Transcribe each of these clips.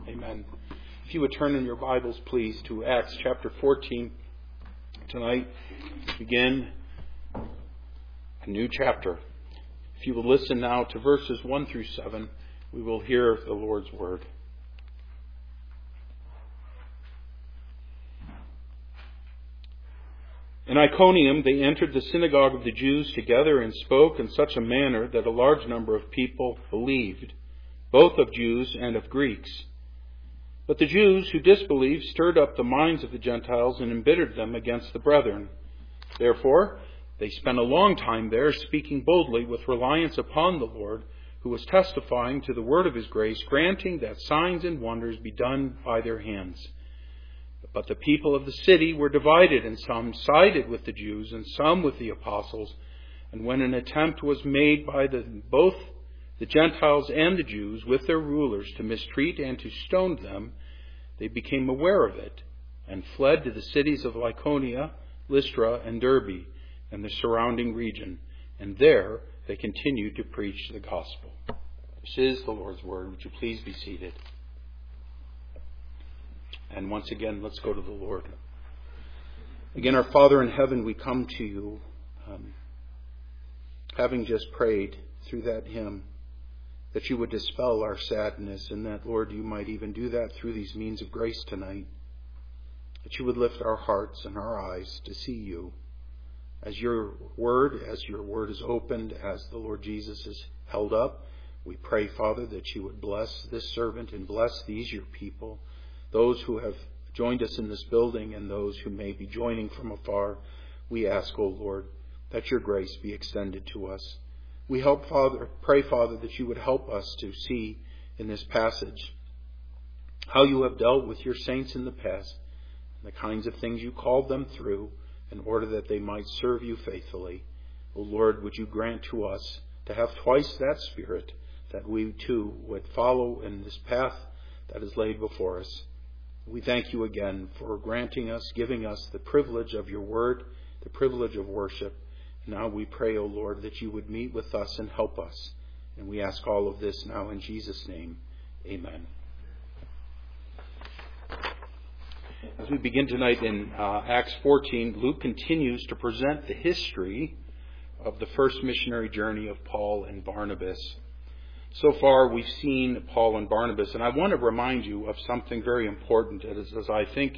Amen. If you would turn in your Bibles, please, to Acts chapter 14. Tonight, begin a new chapter. If you will listen now to verses 1 through 7, we will hear the Lord's word. In Iconium they entered the synagogue of the Jews together and spoke in such a manner that a large number of people believed, both of Jews and of Greeks. But the Jews who disbelieved stirred up the minds of the Gentiles and embittered them against the brethren. Therefore, they spent a long time there, speaking boldly with reliance upon the Lord, who was testifying to the word of his grace, granting that signs and wonders be done by their hands. But the people of the city were divided, and some sided with the Jews and some with the apostles. And when an attempt was made by both the Gentiles and the Jews with their rulers to mistreat and to stone them, they became aware of it and fled to the cities of Lycaonia, Lystra, and Derbe, and the surrounding region. And there they continued to preach the gospel. This is the Lord's word. Would you please be seated? And once again, let's go to the Lord. Again, our Father in heaven, we come to you, having just prayed through that hymn, that you would dispel our sadness, and that, Lord, you might even do that through these means of grace tonight. That you would lift our hearts and our eyes to see you as your word is opened, as the Lord Jesus is held up. We pray, Father, that you would bless this servant and bless these, your people, those who have joined us in this building and those who may be joining from afar. We ask, O Lord, that your grace be extended to us. We pray, Father, that you would help us to see in this passage how you have dealt with your saints in the past and the kinds of things you called them through in order that they might serve you faithfully. O Lord, would you grant to us to have twice that Spirit, that we too would follow in this path that is laid before us. We thank you again for giving us the privilege of your word, the privilege of worship. Now we pray, O Lord, that you would meet with us and help us. And we ask all of this now in Jesus' name. Amen. As we begin tonight in Acts 14, Luke continues to present the history of the first missionary journey of Paul and Barnabas. So far, we've seen Paul and Barnabas, and I want to remind you of something very important as I think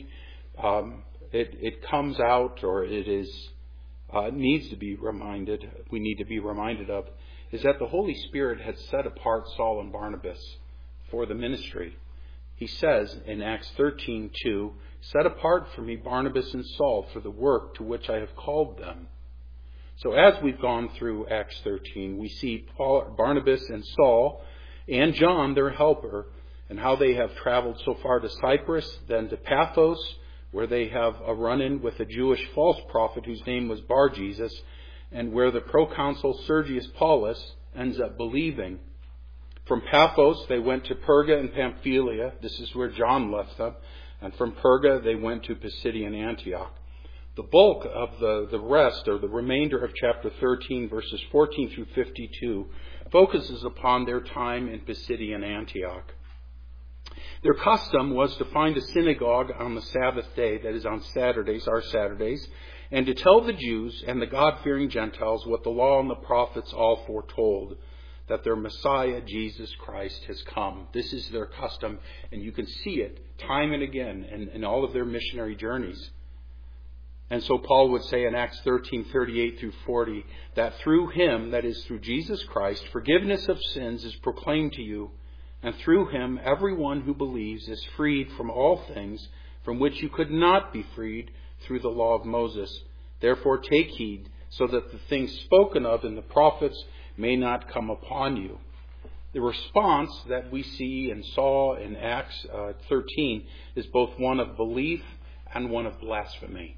it comes out, or it is needs to be reminded. We need to be reminded of is that the Holy Spirit had set apart Saul and Barnabas for the ministry. He says in Acts 13:2, "Set apart for me Barnabas and Saul for the work to which I have called them." So as we've gone through Acts 13, we see Barnabas and Saul and John, their helper, and how they have traveled so far to Cyprus, then to Paphos, where they have a run-in with a Jewish false prophet whose name was Bar-Jesus, and where the proconsul Sergius Paulus ends up believing. From Paphos, they went to Perga and Pamphylia. This is where John left them. And from Perga, they went to Pisidian Antioch. The bulk of the rest, or the remainder of chapter 13, verses 14 through 52, focuses upon their time in Pisidian Antioch. Their custom was to find a synagogue on the Sabbath day, that is on Saturdays, our Saturdays, and to tell the Jews and the God-fearing Gentiles what the law and the prophets all foretold, that their Messiah, Jesus Christ, has come. This is their custom, and you can see it time and again in all of their missionary journeys. And so Paul would say in Acts 13:38 through 40, that through him, that is through Jesus Christ, forgiveness of sins is proclaimed to you, and through him everyone who believes is freed from all things from which you could not be freed through the law of Moses. Therefore take heed, so that the things spoken of in the prophets may not come upon you. The response that we see and saw in Acts 13 is both one of belief and one of blasphemy.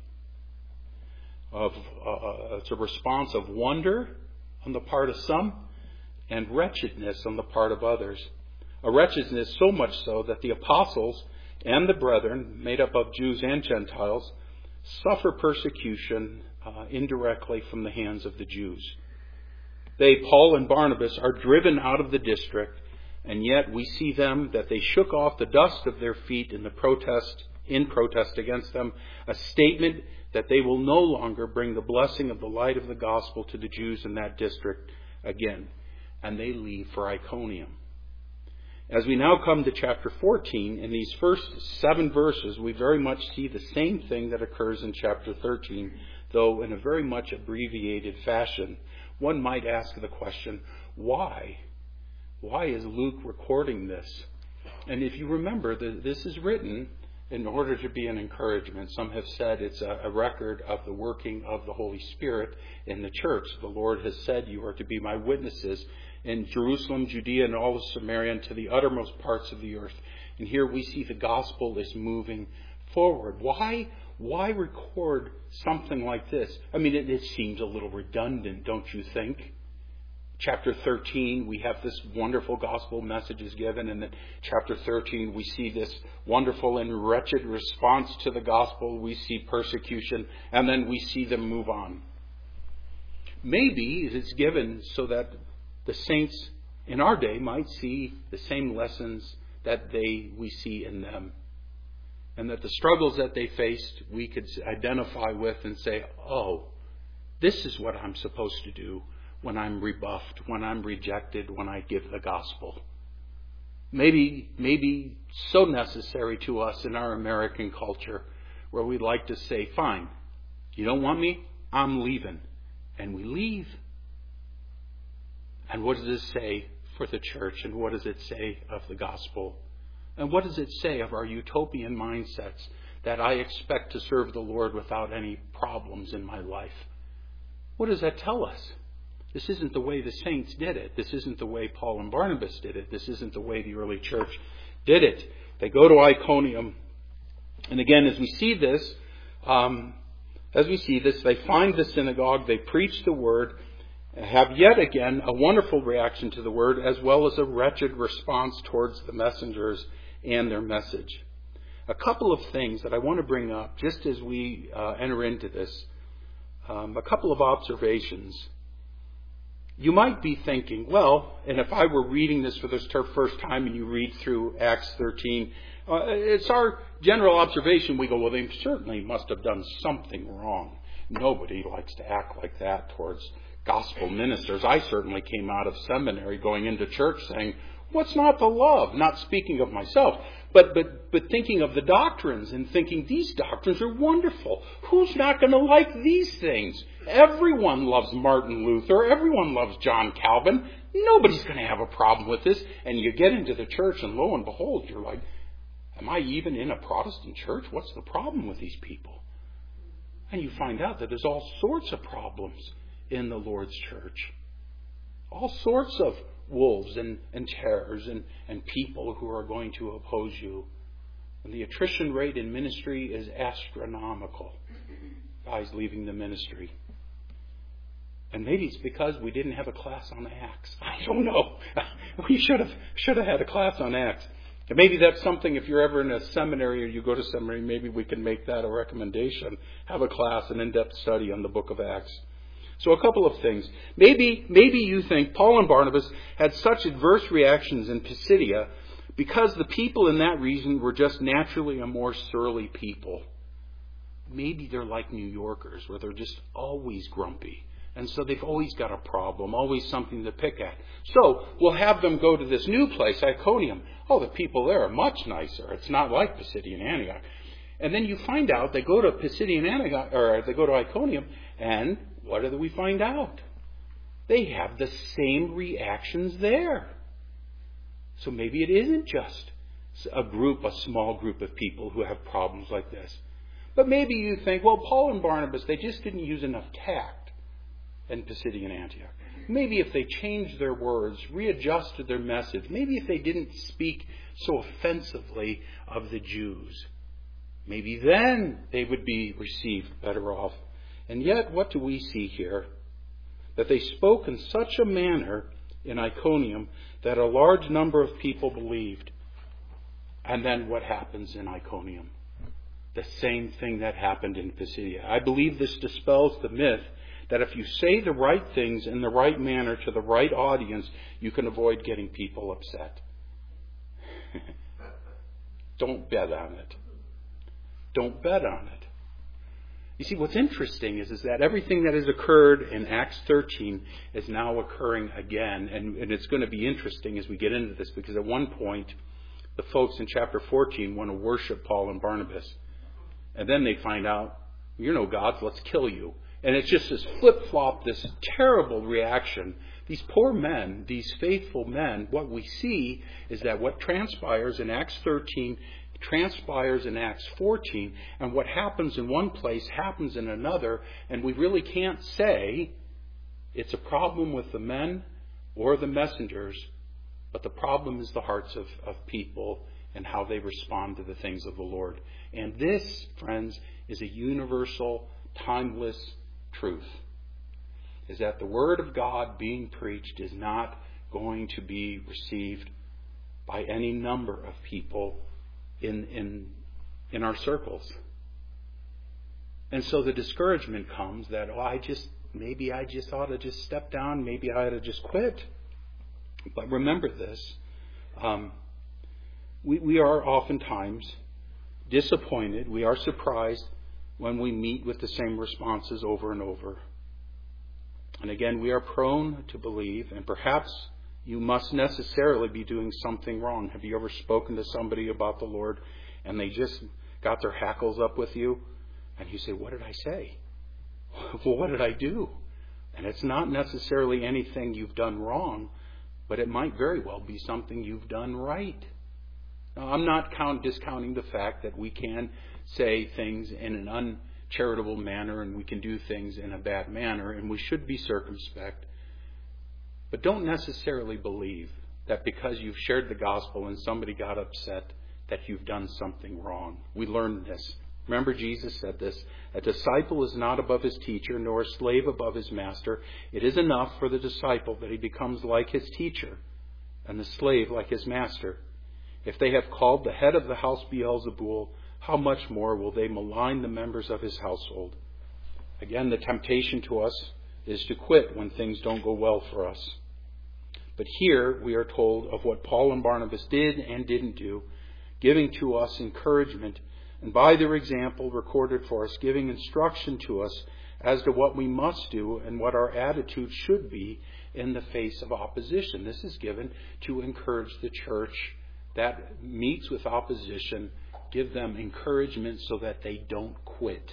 It's a response of wonder on the part of some and wretchedness on the part of others. A wretchedness so much so that the apostles and the brethren, made up of Jews and Gentiles, suffer persecution indirectly from the hands of the Jews. They, Paul and Barnabas, are driven out of the district And yet we see them that they shook off the dust of their feet in protest against them, a statement that they will no longer bring the blessing of the light of the gospel to the Jews in that district again. And they leave for Iconium. As we now come to chapter 14, in these first 7 verses, we very much see the same thing that occurs in chapter 13, though in a very much abbreviated fashion. One might ask the question, why? Why is Luke recording this? And if you remember, this is written in order to be an encouragement. Some have said it's a record of the working of the Holy Spirit in the church. The Lord has said, you are to be my witnesses in Jerusalem, Judea, and all of Samaria, and to the uttermost parts of the earth. And here we see the gospel is moving forward. Why record something like this? I mean, it seems a little redundant, don't you think? Chapter 13, we have this wonderful gospel message is given, and then chapter 13, we see this wonderful and wretched response to the gospel. We see persecution, and then we see them move on. Maybe it's given so that the saints in our day might see the same lessons that we see in them. And that the struggles that they faced, we could identify with and say, oh, this is what I'm supposed to do when I'm rebuffed, when I'm rejected, when I give the gospel. Maybe so necessary to us in our American culture, where we'd like to say, fine, you don't want me? I'm leaving. And we leave. And what does this say for the church? And what does it say of the gospel? And what does it say of our utopian mindsets that I expect to serve the Lord without any problems in my life? What does that tell us? This isn't the way the saints did it. This isn't the way Paul and Barnabas did it. This isn't the way the early church did it. They go to Iconium. And again, as we see this, they find the synagogue, they preach the word, have yet again a wonderful reaction to the word, as well as a wretched response towards the messengers and their message. A couple of things that I want to bring up just as we enter into this. A couple of observations. You might be thinking, well, and if I were reading this for the first time and you read through Acts 13, it's our general observation. We go, well, they certainly must have done something wrong. Nobody likes to act like that towards gospel ministers. I certainly came out of seminary going into church saying, what's not the love? Not speaking of myself, but thinking of the doctrines and thinking these doctrines are wonderful. Who's not going to like these things? Everyone loves Martin Luther. Everyone loves John Calvin. Nobody's going to have a problem with this. And you get into the church and lo and behold, you're like, am I even in a Protestant church? What's the problem with these people? And you find out that there's all sorts of problems in the Lord's church. All sorts of wolves and terrors and people who are going to oppose you. And the attrition rate in ministry is astronomical. Guys leaving the ministry. And maybe it's because we didn't have a class on Acts. I don't know. We should have had a class on Acts. And maybe that's something, if you're ever in a seminary or you go to seminary, maybe we can make that a recommendation. Have a class, an in-depth study on the book of Acts. So a couple of things. Maybe you think Paul and Barnabas had such adverse reactions in Pisidia because the people in that region were just naturally a more surly people. Maybe they're like New Yorkers, where they're just always grumpy. And so they've always got a problem, always something to pick at. So we'll have them go to this new place, Iconium. Oh, the people there are much nicer. It's not like Pisidian Antioch. And then you find out they go to Pisidian Antioch, or they go to Iconium, and what do we find out? They have the same reactions there. So maybe it isn't just a small group of people who have problems like this. But maybe you think, well, Paul and Barnabas, they just didn't use enough tact in Pisidian Antioch. Maybe if they changed their words, readjusted their message, maybe if they didn't speak so offensively of the Jews, maybe then they would be received better off. And yet, what do we see here? That they spoke in such a manner in Iconium that a large number of people believed. And then what happens in Iconium? The same thing that happened in Pisidia. I believe this dispels the myth that if you say the right things in the right manner to the right audience, you can avoid getting people upset. Don't bet on it. Don't bet on it. You see, what's interesting is that everything that has occurred in Acts 13 is now occurring again. And it's going to be interesting as we get into this, because at one point, the folks in chapter 14 want to worship Paul and Barnabas. And then they find out, you're no gods, let's kill you. And it's just this flip-flop, this terrible reaction. These poor men, these faithful men, what we see is that what transpires in Acts 13 transpires in Acts 14, and what happens in one place happens in another, and we really can't say it's a problem with the men or the messengers, but the problem is the hearts of people and how they respond to the things of the Lord. And this, friends, is a universal, timeless truth, is that the Word of God being preached is not going to be received by any number of people in our circles. And so the discouragement comes that, maybe I just ought to just step down, maybe I ought to just quit. But remember this, we are oftentimes disappointed, we are surprised when we meet with the same responses over and over. And again, we are prone to believe, and perhaps you must necessarily be doing something wrong. Have you ever spoken to somebody about the Lord and they just got their hackles up with you? And you say, what did I say? Well, what did I do? And it's not necessarily anything you've done wrong, but it might very well be something you've done right. Now, I'm not discounting the fact that we can say things in an uncharitable manner and we can do things in a bad manner, and we should be circumspect. But don't necessarily believe that because you've shared the gospel and somebody got upset that you've done something wrong. We learned this. Remember, Jesus said this, a disciple is not above his teacher, nor a slave above his master. It is enough for the disciple that he becomes like his teacher, and the slave like his master. If they have called the head of the house Beelzebul, how much more will they malign the members of his household? Again, the temptation to us is to quit when things don't go well for us. But here we are told of what Paul and Barnabas did and didn't do, giving to us encouragement, and by their example recorded for us, giving instruction to us as to what we must do and what our attitude should be in the face of opposition. This is given to encourage the church that meets with opposition, give them encouragement so that they don't quit.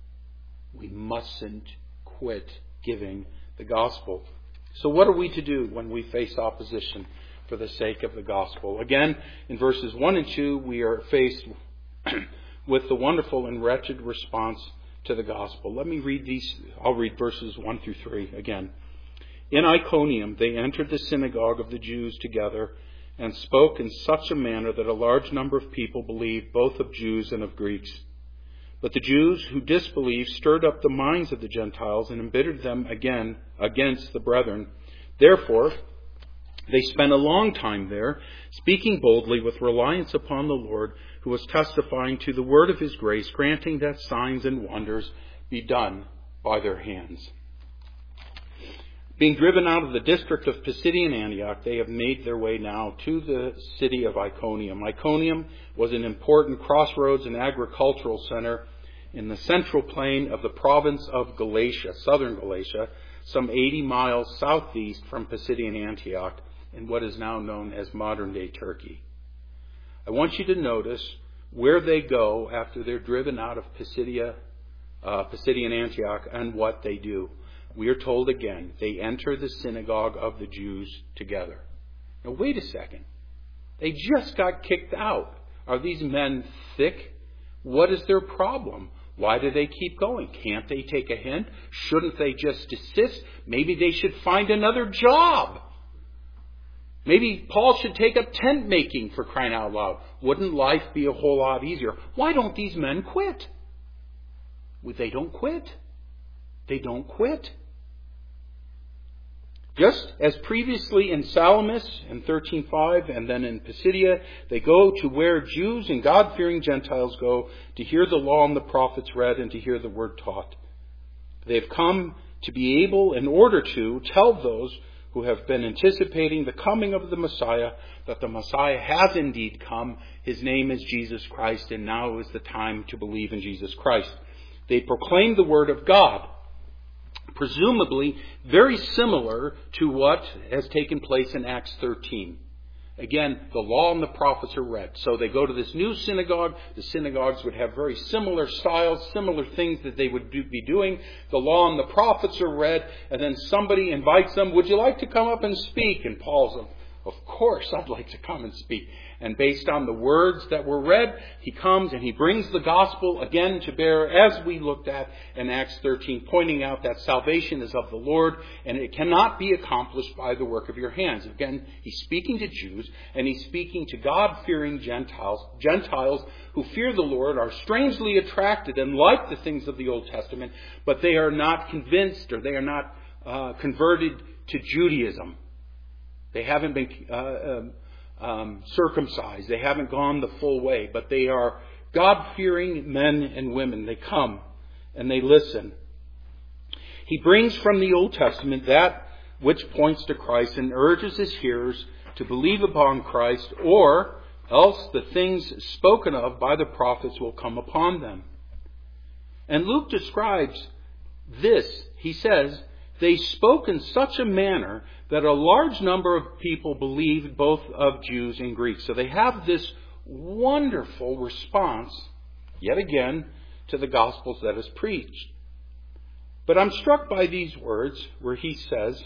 We mustn't quit giving the gospel. So what are we to do when we face opposition for the sake of the gospel? Again, in verses 1 and 2, we are faced with the wonderful and wretched response to the gospel. Let me read these. I'll read verses 1 through 3 again. In Iconium, they entered the synagogue of the Jews together and spoke in such a manner that a large number of people believed, both of Jews and of Greeks. But the Jews who disbelieved stirred up the minds of the Gentiles and embittered them again against the brethren. Therefore, they spent a long time there, speaking boldly with reliance upon the Lord, who was testifying to the word of his grace, granting that signs and wonders be done by their hands. Being driven out of the district of Pisidian Antioch, they have made their way now to the city of Iconium. Iconium was an important crossroads and agricultural center in the central plain of the province of Galatia, southern Galatia, some 80 miles southeast from Pisidian Antioch, in what is now known as modern-day Turkey. I want you to notice where they go after they're driven out of Pisidian Antioch and what they do. We are told again, they enter the synagogue of the Jews together. Now wait a second. They just got kicked out. Are these men thick? What is their problem? Why do they keep going? Can't they take a hint? Shouldn't they just desist? Maybe they should find another job. Maybe Paul should take up tent making, for crying out loud. Wouldn't life be a whole lot easier? Why don't these men quit? Well, they don't quit. They don't quit. Just as previously in Salamis in 13:5 and then in Pisidia, they go to where Jews and God-fearing Gentiles go to hear the law and the prophets read and to hear the word taught. They have come to be able, in order to, tell those who have been anticipating the coming of the Messiah, that the Messiah has indeed come. His name is Jesus Christ, and now is the time to believe in Jesus Christ. They proclaim the Word of God, presumably very similar to what has taken place in Acts 13. Again, the law and the prophets are read. So they go to this new synagogue. The synagogues would have very similar styles, similar things that they would be doing. The law and the prophets are read, and then somebody invites them, would you like to come up and speak? And Paul's of course, I'd like to come and speak. And based on the words that were read, he comes and he brings the gospel again to bear, as we looked at in Acts 13, pointing out that salvation is of the Lord and it cannot be accomplished by the work of your hands. Again, he's speaking to Jews and he's speaking to God-fearing Gentiles. Gentiles who fear the Lord, are strangely attracted and like the things of the Old Testament, but they are not convinced, or they are not converted to Judaism. They haven't been circumcised. They haven't gone the full way, but they are God-fearing men and women. They come and they listen. He brings from the Old Testament that which points to Christ and urges his hearers to believe upon Christ, or else the things spoken of by the prophets will come upon them. And Luke describes this. He says, they spoke in such a manner that a large number of people believed, both of Jews and Greeks. So they have this wonderful response, yet again, to the Gospels that is preached. But I'm struck by these words where he says,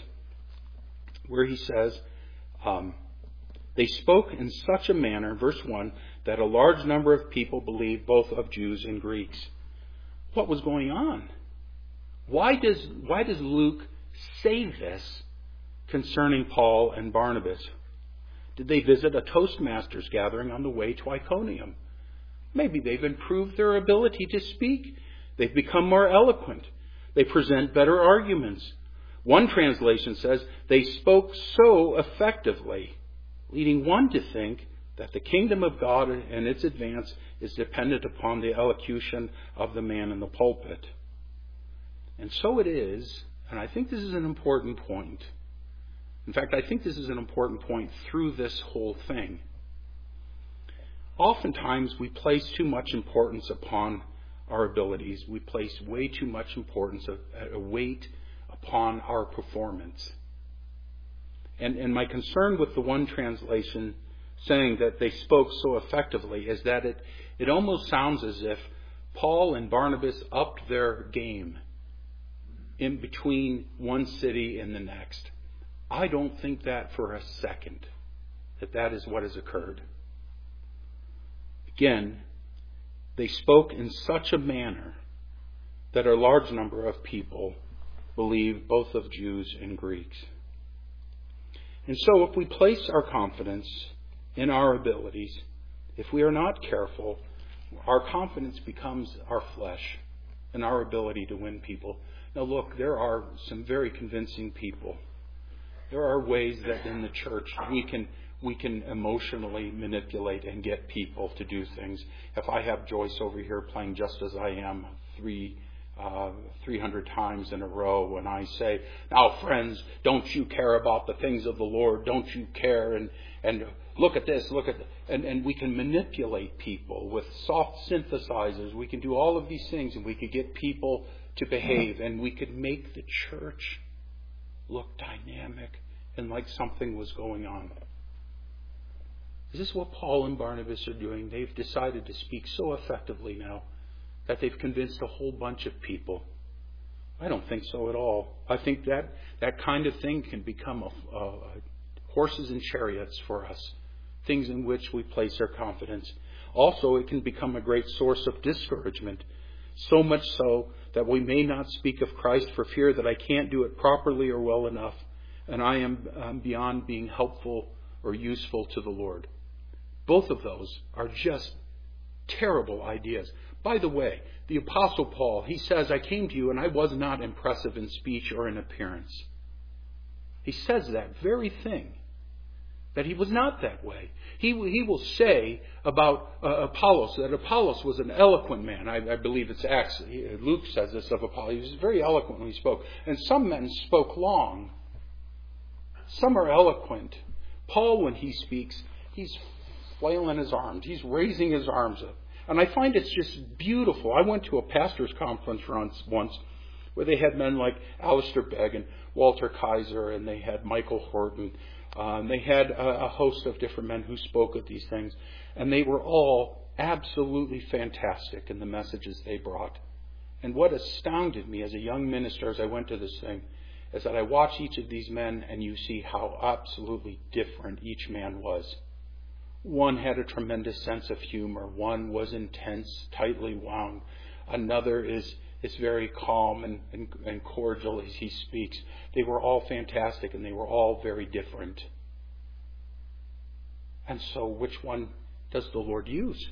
they spoke in such a manner, verse 1, that a large number of people believed, both of Jews and Greeks. What was going on? Why does Luke say this concerning Paul and Barnabas? Did they visit a Toastmasters gathering on the way to Iconium? Maybe they've improved their ability to speak. They've become more eloquent. They present better arguments. One translation says they spoke so effectively, leading one to think that the kingdom of God and its advance is dependent upon the elocution of the man in the pulpit. And so it is, and I think this is an important point. In fact, I think this is an important point through this whole thing. Oftentimes, we place too much importance upon our abilities. We place way too much importance, a weight upon our performance. And my concern with the one translation saying that they spoke so effectively is that it almost sounds as if Paul and Barnabas upped their game in between one city and the next. I don't think that for a second, that is what has occurred. Again, they spoke in such a manner that a large number of people believed, both of Jews and Greeks. And so if we place our confidence in our abilities, if we are not careful, our confidence becomes our flesh and our ability to win people. Now look, there are some very convincing people. There are ways that in the church we can emotionally manipulate and get people to do things. If I have Joyce over here playing Just As I Am 300 times in a row, and I say, now friends, don't you care about the things of the Lord? Don't you care? And look at this, look at that. And we can manipulate people with soft synthesizers. We can do all of these things, and we could get people to behave, and we could make the church look dynamic and like something was going on. Is this what Paul and Barnabas are doing? They've decided to speak so effectively now that they've convinced a whole bunch of people. I don't think so at all. I think that kind of thing can become horses and chariots for us, things in which we place our confidence. Also, it can become a great source of discouragement, so much so that we may not speak of Christ for fear that I can't do it properly or well enough, and I am beyond being helpful or useful to the Lord. Both of those are just terrible ideas. By the way, the Apostle Paul, he says, I came to you and I was not impressive in speech or in appearance. He says that very thing, that he was not that way. He will say about Apollos, that Apollos was an eloquent man. I believe it's Acts. Luke says this of Apollos. He was very eloquent when he spoke. And some men spoke long. Some are eloquent. Paul, when he speaks, he's flailing his arms. He's raising his arms up. And I find it's just beautiful. I went to a pastor's conference once where they had men like Alistair Begg and Walter Kaiser, and they had Michael Horton. They had a host of different men who spoke of these things. And they were all absolutely fantastic in the messages they brought. And what astounded me as a young minister as I went to this thing is that I watched each of these men and you see how absolutely different each man was. One had a tremendous sense of humor. One was intense, tightly wound. Another is very calm and cordial as he speaks. They were all fantastic and they were all very different. And so which one does the Lord use?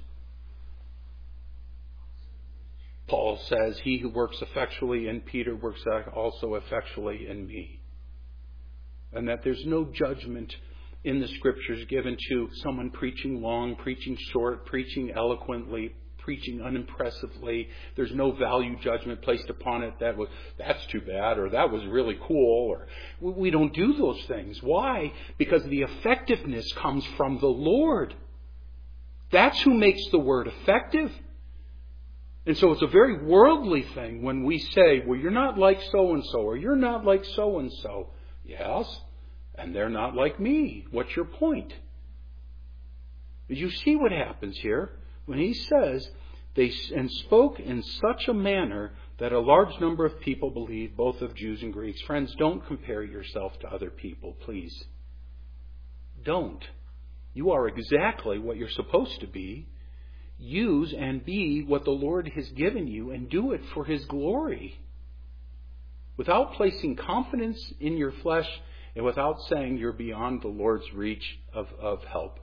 Paul says, he who works effectually in Peter works also effectually in me. And that there's no judgment in the Scriptures given to someone preaching long, preaching short, preaching eloquently, preaching unimpressively. There's no value judgment placed upon it that's too bad, or that was really cool, or we don't do those things. Why? Because the effectiveness comes from the Lord. That's who makes the word effective. And so it's a very worldly thing when we say, well, you're not like so-and-so, or you're not like so-and-so. Yes, and they're not like me. What's your point? You see what happens here when he says, they spoke in such a manner that a large number of people believed, both of Jews and Greeks. Friends, don't compare yourself to other people, please. Don't. You are exactly what you're supposed to be. Use and be what the Lord has given you and do it for His glory. Without placing confidence in your flesh and without saying you're beyond the Lord's reach of help.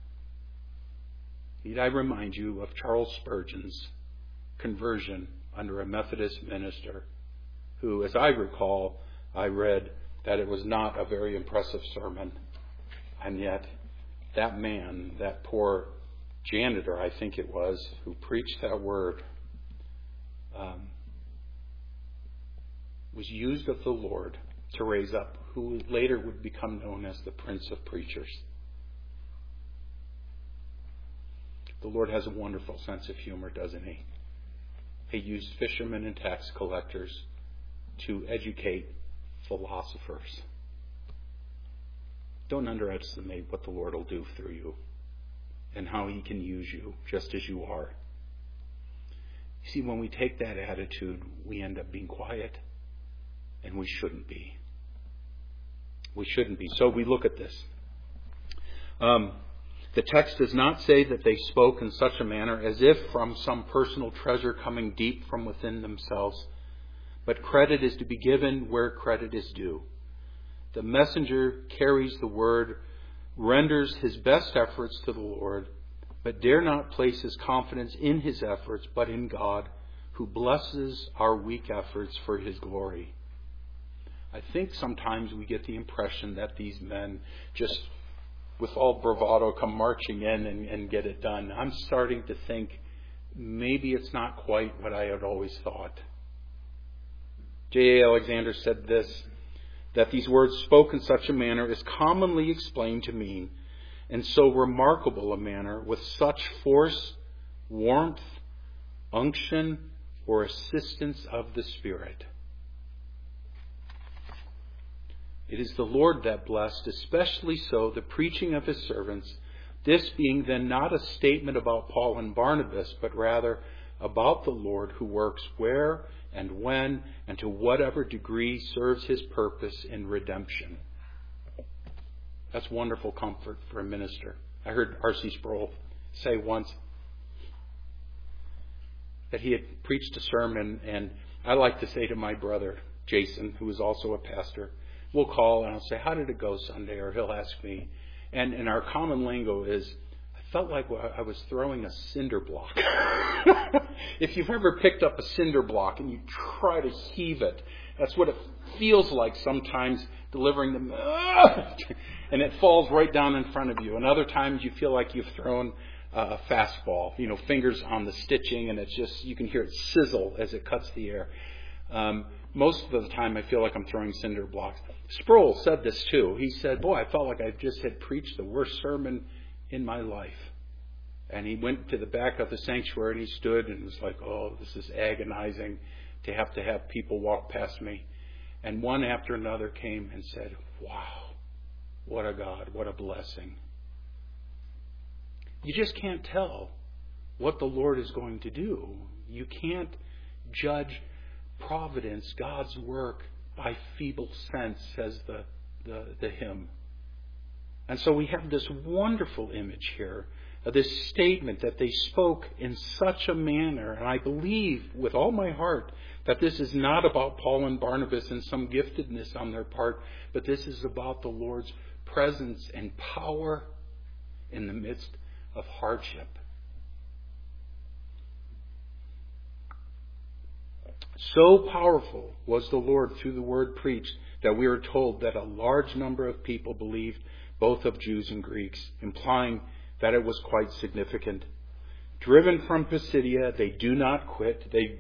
Need I remind you of Charles Spurgeon's conversion under a Methodist minister who, as I recall, I read that it was not a very impressive sermon. And yet, that man, that poor janitor, I think it was, who preached that word, was used of the Lord to raise up who later would become known as the Prince of Preachers. The Lord has a wonderful sense of humor, doesn't He? He used fishermen and tax collectors to educate philosophers. Don't underestimate what the Lord will do through you and how He can use you just as you are. You see, when we take that attitude, we end up being quiet, and we shouldn't be. We shouldn't be. So we look at this. The text does not say that they spoke in such a manner as if from some personal treasure coming deep from within themselves, but credit is to be given where credit is due. The messenger carries the word, renders his best efforts to the Lord, but dare not place his confidence in his efforts, but in God, who blesses our weak efforts for His glory. I think sometimes we get the impression that these men just, with all bravado, come marching in and get it done. I'm starting to think maybe it's not quite what I had always thought. J.A. Alexander said this, that these words spoke in such a manner is commonly explained to mean in so remarkable a manner, with such force, warmth, unction, or assistance of the Spirit. It is the Lord that blessed, especially so, the preaching of His servants, this being then not a statement about Paul and Barnabas, but rather about the Lord who works where and when and to whatever degree serves His purpose in redemption. That's wonderful comfort for a minister. I heard R.C. Sproul say once that he had preached a sermon, and I like to say to my brother, Jason, who is also a pastor, we'll call and I'll say, how did it go Sunday? Or he'll ask me. And our common lingo is, I felt like I was throwing a cinder block. If you've ever picked up a cinder block and you try to heave it, that's what it feels like sometimes delivering them. And it falls right down in front of you. And other times you feel like you've thrown a fastball, fingers on the stitching, and it's just, you can hear it sizzle as it cuts the air. Most of the time I feel like I'm throwing cinder blocks. Sproul said this too. He said, boy, I felt like I just had preached the worst sermon in my life. And he went to the back of the sanctuary and he stood and was like, oh, this is agonizing to have people walk past me. And one after another came and said, wow, what a God, what a blessing. You just can't tell what the Lord is going to do. You can't judge providence, God's work, by feeble sense, says the hymn. And so we have this wonderful image here, this statement that they spoke in such a manner. And I believe with all my heart that this is not about Paul and Barnabas and some giftedness on their part, but this is about the Lord's presence and power in the midst of hardship. So powerful was the Lord through the word preached that we are told that a large number of people believed, both of Jews and Greeks, implying that it was quite significant. Driven from Pisidia, they do not quit. They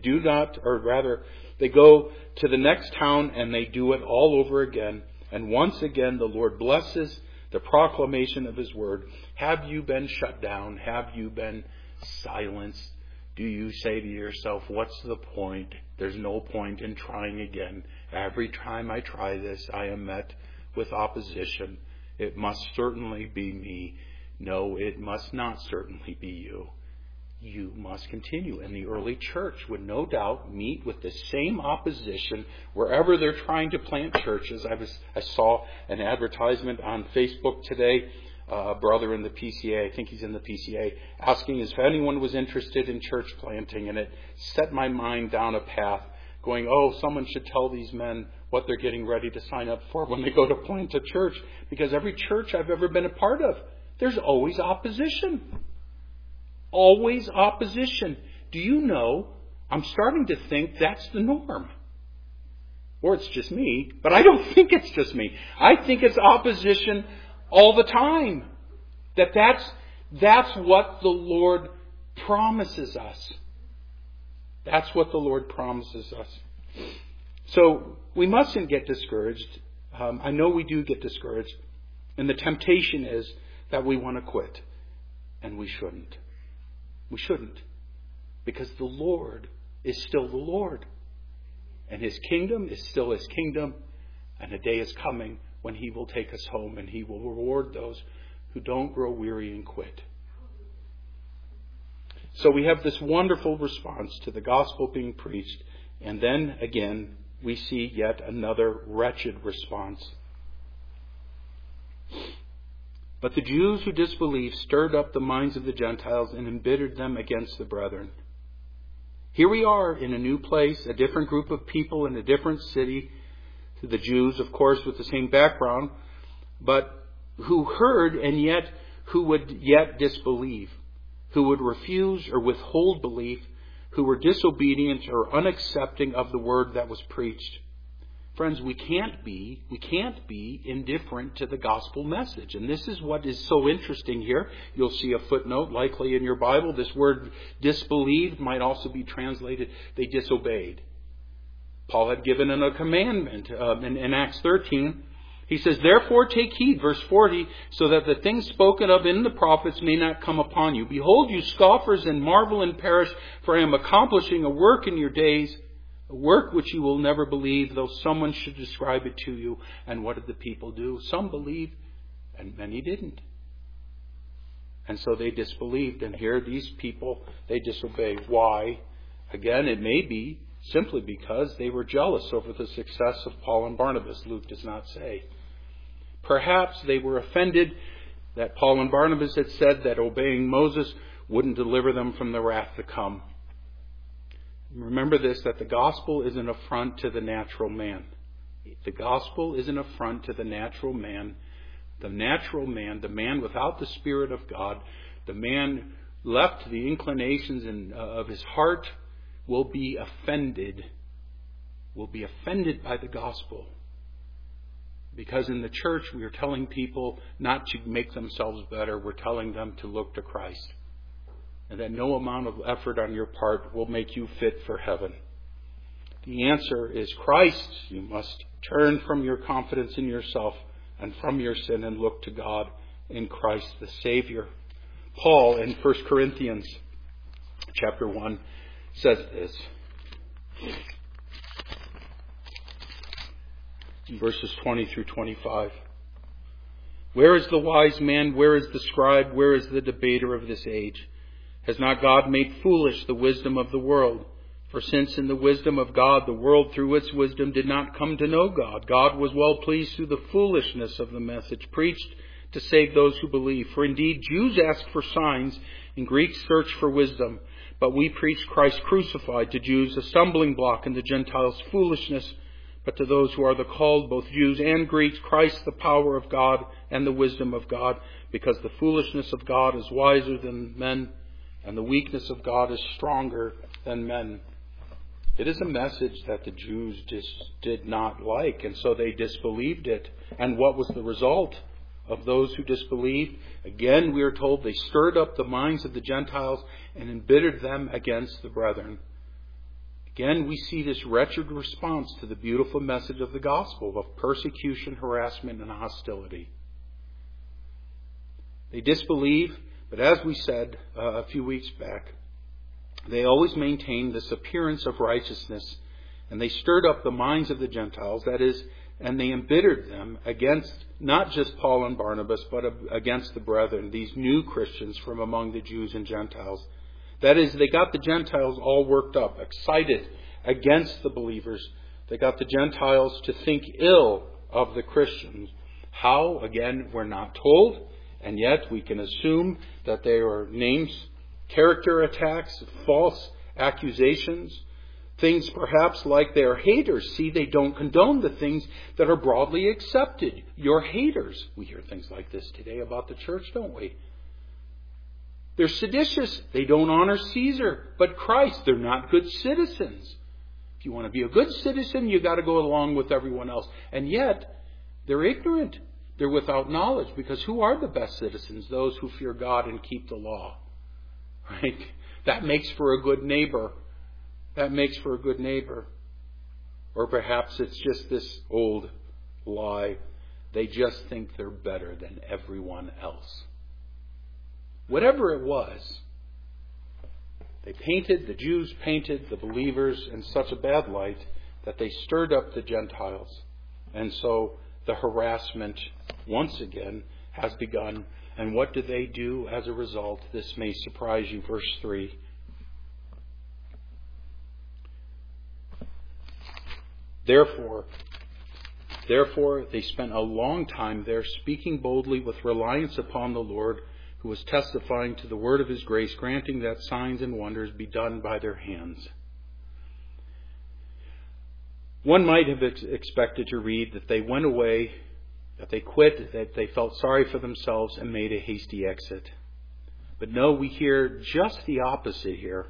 go to the next town and they do it all over again. And once again, the Lord blesses the proclamation of His word. Have you been shut down? Have you been silenced? Do you say to yourself, what's the point? There's no point in trying again. Every time I try this, I am met with opposition. It must certainly be me. No, it must not certainly be you. You must continue. And the early church would no doubt meet with the same opposition wherever they're trying to plant churches. I saw an advertisement on Facebook today, a brother in the PCA, I think he's in the PCA, asking if anyone was interested in church planting. And it set my mind down a path going, oh, someone should tell these men what they're getting ready to sign up for when they go to plant a church. Because every church I've ever been a part of, there's always opposition. Always opposition. Do you know, I'm starting to think that's the norm. Or it's just me, but I don't think it's just me. I think it's opposition all the time. That's what the Lord promises us. That's what the Lord promises us. So we mustn't get discouraged. I know we do get discouraged. And the temptation is that we want to quit. And we shouldn't. We shouldn't. Because the Lord is still the Lord. And His kingdom is still His kingdom. And a day is coming when He will take us home and He will reward those who don't grow weary and quit. So we have this wonderful response to the gospel being preached. And then again, we see yet another wretched response. But the Jews who disbelieved stirred up the minds of the Gentiles and embittered them against the brethren. Here we are in a new place, a different group of people in a different city. The Jews, of course, with the same background, but who heard and yet who would yet disbelieve, who would refuse or withhold belief, who were disobedient or unaccepting of the word that was preached. Friends, we can't be indifferent to the gospel message. And this is what is so interesting here. You'll see a footnote likely in your Bible. This word disbelieved might also be translated, they disobeyed. Paul had given them a commandment in Acts 13. He says, therefore take heed, verse 40, so that the things spoken of in the prophets may not come upon you. Behold, you scoffers, and marvel and perish, for I am accomplishing a work in your days, a work which you will never believe, though someone should describe it to you. And what did the people do? Some believed, and many didn't. And so they disbelieved. And here these people, they disobey. Why? Again, it may be simply because they were jealous over the success of Paul and Barnabas. Luke does not say. Perhaps they were offended that Paul and Barnabas had said that obeying Moses wouldn't deliver them from the wrath to come. Remember this, that the gospel is an affront to the natural man. The gospel is an affront to the natural man. The natural man, the man without the Spirit of God, the man left to the inclinations of his heart, will be offended by the gospel. Because in the church we are telling people not to make themselves better. We're telling them to look to Christ. And that no amount of effort on your part will make you fit for heaven. The answer is Christ. You must turn from your confidence in yourself and from your sin and look to God in Christ the Savior. Paul in 1 Corinthians chapter 1 says this. In verses 20 through 25. Where is the wise man? Where is the scribe? Where is the debater of this age? Has not God made foolish the wisdom of the world? For since in the wisdom of God, the world through its wisdom did not come to know God, God was well pleased through the foolishness of the message preached to save those who believe. For indeed, Jews ask for signs and Greeks search for wisdom. But we preach Christ crucified, to Jews a stumbling block and to Gentiles foolishness. But to those who are the called, both Jews and Greeks, Christ the power of God and the wisdom of God. Because the foolishness of God is wiser than men, and the weakness of God is stronger than men. It is a message that the Jews just did not like, and so they disbelieved it. And what was the result of those who disbelieved? Again, we are told they stirred up the minds of the Gentiles and embittered them against the brethren. Again, we see this wretched response to the beautiful message of the gospel of persecution, harassment, and hostility. They disbelieve, but as we said a few weeks back, they always maintained this appearance of righteousness, and they stirred up the minds of the Gentiles, that is, and they embittered them against not just Paul and Barnabas, but against the brethren, these new Christians from among the Jews and Gentiles. That is, they got the Gentiles all worked up, excited against the believers. They got the Gentiles to think ill of the Christians. How? Again, we're not told, and yet we can assume that they were names, character attacks, false accusations, things perhaps like they're haters. See, they don't condone the things that are broadly accepted. You're haters. We hear things like this today about the church, don't we? They're seditious. They don't honor Caesar, but Christ. They're not good citizens. If you want to be a good citizen, you got to go along with everyone else. And yet, they're ignorant. They're without knowledge, because who are the best citizens? Those who fear God and keep the law. Right? That makes for a good neighbor. That makes for a good neighbor. Or perhaps it's just this old lie. They just think they're better than everyone else. Whatever it was, the Jews painted the believers in such a bad light that they stirred up the Gentiles. And so the harassment, once again, has begun. And what do they do as a result? This may surprise you. Verse 3. Therefore, they spent a long time there, speaking boldly with reliance upon the Lord, who was testifying to the word of his grace, granting that signs and wonders be done by their hands. One might have expected to read that they went away, that they quit, that they felt sorry for themselves and made a hasty exit. But no, we hear just the opposite here.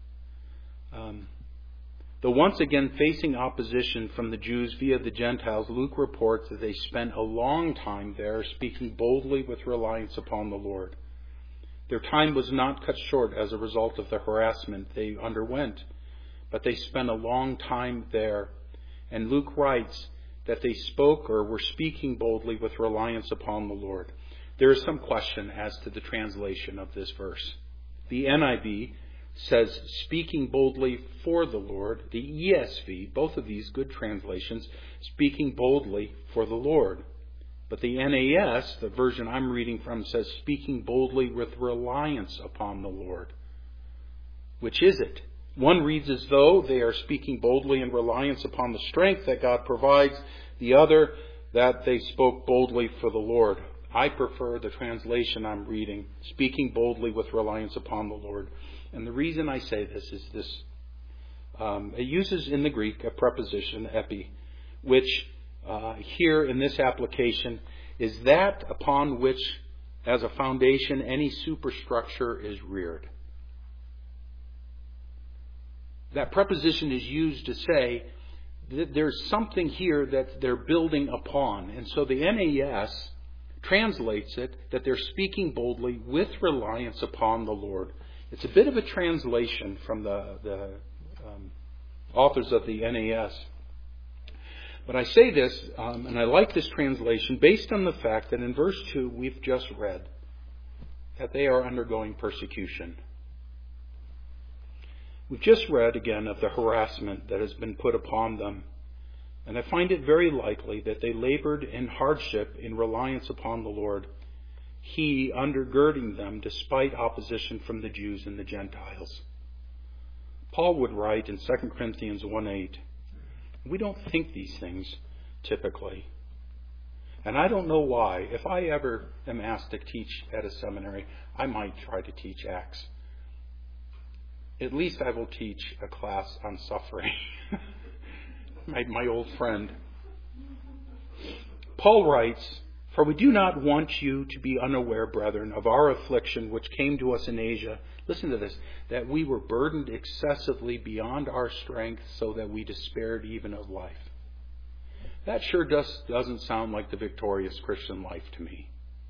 Though once again facing opposition from the Jews via the Gentiles, Luke reports that they spent a long time there, speaking boldly with reliance upon the Lord. Their time was not cut short as a result of the harassment they underwent, but they spent a long time there. And Luke writes that they spoke or were speaking boldly with reliance upon the Lord. There is some question as to the translation of this verse. The NIV says speaking boldly for the Lord. The ESV, both of these good translations, speaking boldly for the Lord. But the NAS, the version I'm reading from, says speaking boldly with reliance upon the Lord. Which is it? One reads as though they are speaking boldly in reliance upon the strength that God provides. The other, that they spoke boldly for the Lord. I prefer the translation I'm reading, speaking boldly with reliance upon the Lord. And the reason I say this is this. It uses in the Greek a preposition, epi, which here in this application is that upon which, as a foundation, any superstructure is reared. That preposition is used to say that there's something here that they're building upon. And so the NAS translates it that they're speaking boldly with reliance upon the Lord. It's a bit of a translation from the authors of the NAS. But I say this, and I like this translation, based on the fact that in verse 2 we've just read that they are undergoing persecution. We've just read again of the harassment that has been put upon them. And I find it very likely that they labored in hardship in reliance upon the Lord, He undergirding them despite opposition from the Jews and the Gentiles. Paul would write in 2 Corinthians 1:8, we don't think these things typically. And I don't know why. If I ever am asked to teach at a seminary, I might try to teach Acts. At least I will teach a class on suffering. my old friend. Paul writes, for we do not want you to be unaware, brethren, of our affliction which came to us in Asia. Listen to this, that we were burdened excessively beyond our strength so that we despaired even of life. That sure doesn't sound like the victorious Christian life to me.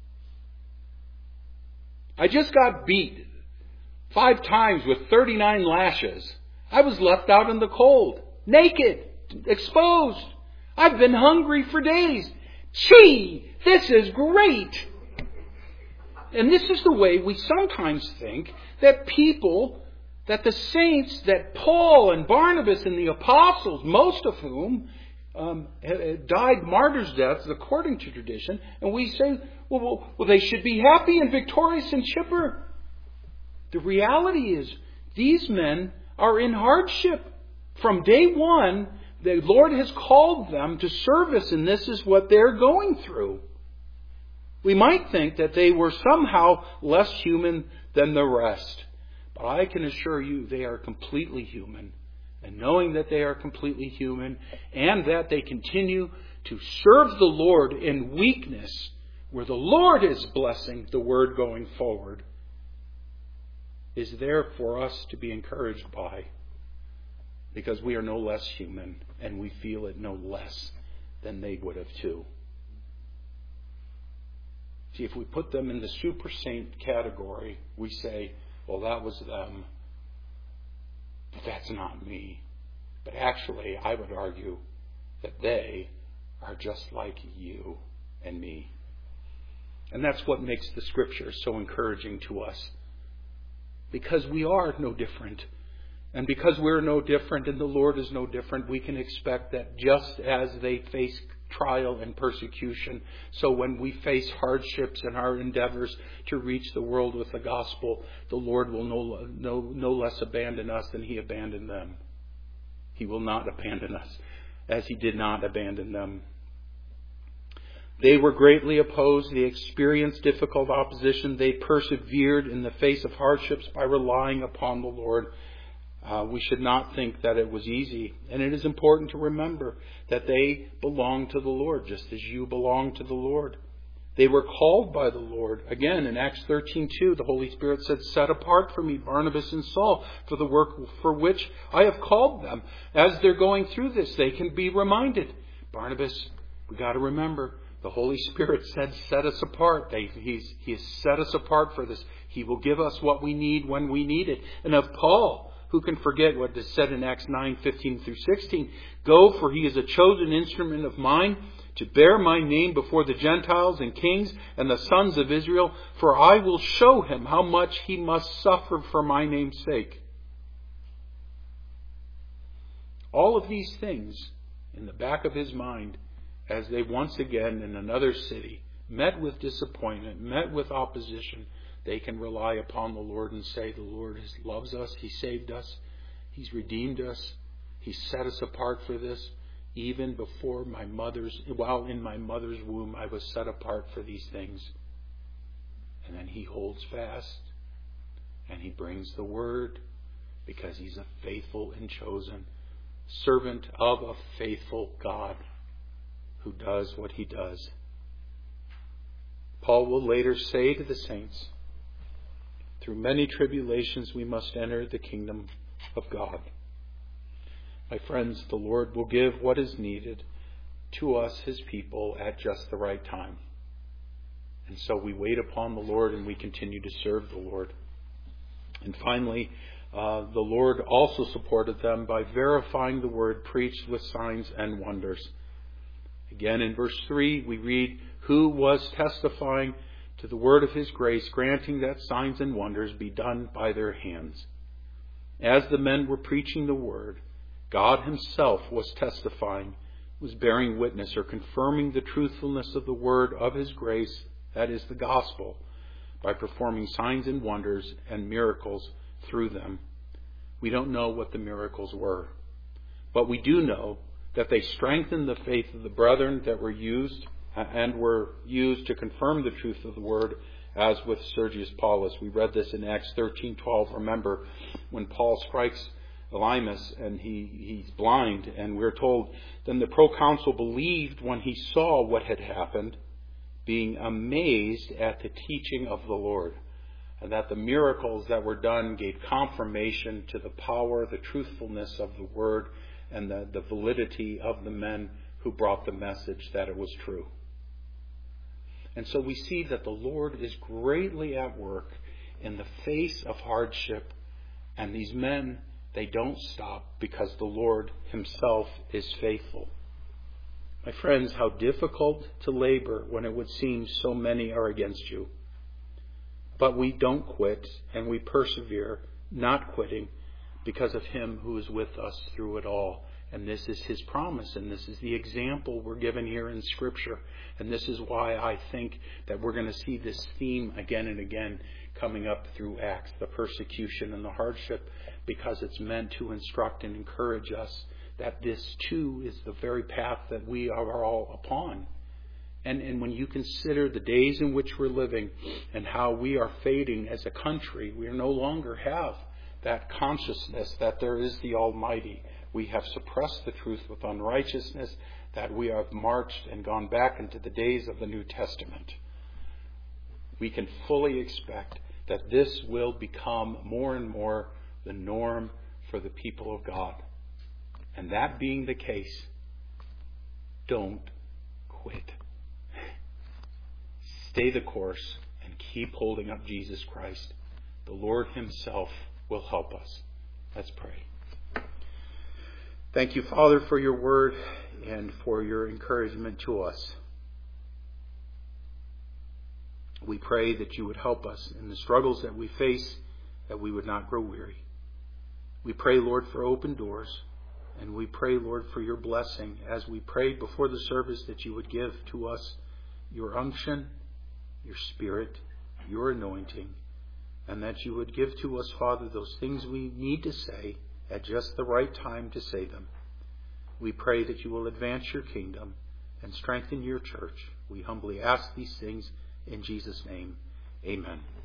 I just got beat 5 times with 39 lashes. I was left out in the cold, naked, exposed. I've been hungry for days. Gee, this is great. And this is the way we sometimes think that people, that the saints, that Paul and Barnabas and the apostles, most of whom died martyrs' deaths according to tradition, and we say, well, they should be happy and victorious and chipper. The reality is, these men are in hardship. From day one, the Lord has called them to service, and this is what they're going through. We might think that they were somehow less human than the rest. But I can assure you they are completely human. And knowing that they are completely human and that they continue to serve the Lord in weakness, where the Lord is blessing the word going forward, is there for us to be encouraged by. Because we are no less human and we feel it no less than they would have too. See, if we put them in the super saint category, we say, well, that was them, but that's not me. But actually, I would argue that they are just like you and me. And that's what makes the Scripture so encouraging to us. Because we are no different. And because we're no different and the Lord is no different, we can expect that just as they face trial and persecution, so when we face hardships in our endeavors to reach the world with the gospel, the Lord will no less abandon us than He abandoned them. He will not abandon us as He did not abandon them. They were greatly opposed. They experienced difficult opposition. They persevered in the face of hardships by relying upon the Lord. We should not think that it was easy. And it is important to remember that they belong to the Lord, just as you belong to the Lord. They were called by the Lord. Again, in Acts 13:2, the Holy Spirit said, set apart for me Barnabas and Saul for the work for which I have called them. As they're going through this, they can be reminded. Barnabas, we got to remember, the Holy Spirit said, set us apart. He has set us apart for this. He will give us what we need when we need it. And of Paul, who can forget what is said in Acts 9:15-16? Go, for he is a chosen instrument of mine to bear my name before the Gentiles and kings and the sons of Israel, for I will show him how much he must suffer for my name's sake. All of these things in the back of his mind as they once again in another city met with disappointment, met with opposition, they can rely upon the Lord and say, the Lord loves us, He saved us, He's redeemed us, He set us apart for this. Even while in my mother's womb, I was set apart for these things. And then He holds fast and He brings the word because He's a faithful and chosen servant of a faithful God who does what He does. Paul will later say to the saints, through many tribulations we must enter the kingdom of God. My friends, the Lord will give what is needed to us, His people, at just the right time. And so we wait upon the Lord and we continue to serve the Lord. And finally, the Lord also supported them by verifying the word preached with signs and wonders. Again, in verse 3, we read, who was testifying to the word of his grace, granting that signs and wonders be done by their hands. As the men were preaching the word, God himself was testifying, was bearing witness or confirming the truthfulness of the word of his grace, that is the gospel, by performing signs and wonders and miracles through them. We don't know what the miracles were, but we do know that they strengthened the faith of the brethren that were used to confirm the truth of the word, as with Sergius Paulus. We read this in Acts 13:12. Remember when Paul strikes Elymas and he's blind, and we're told, then the proconsul believed when he saw what had happened, being amazed at the teaching of the Lord, and that the miracles that were done gave confirmation to the power, the truthfulness of the word, and the validity of the men who brought the message that it was true. And so we see that the Lord is greatly at work in the face of hardship, and these men, they don't stop because the Lord himself is faithful. My friends, how difficult to labor when it would seem so many are against you. But we don't quit, and we persevere, not quitting, because of him who is with us through it all. And this is his promise, and this is the example we're given here in Scripture. And this is why I think that we're going to see this theme again and again coming up through Acts, the persecution and the hardship, because it's meant to instruct and encourage us that this too is the very path that we are all upon. And when you consider the days in which we're living and how we are fading as a country, we no longer have that consciousness that there is the Almighty. We have suppressed the truth with unrighteousness, that we have marched and gone back into the days of the New Testament. We can fully expect that this will become more and more the norm for the people of God. And that being the case, don't quit. Stay the course and keep holding up Jesus Christ. The Lord himself will help us. Let's pray. Thank you, Father, for your word and for your encouragement to us. We pray that you would help us in the struggles that we face, that we would not grow weary. We pray, Lord, for open doors. And we pray, Lord, for your blessing as we prayed before the service, that you would give to us your unction, your spirit, your anointing, and that you would give to us, Father, those things we need to say at just the right time to say them. We pray that you will advance your kingdom and strengthen your church. We humbly ask these things in Jesus' name. Amen.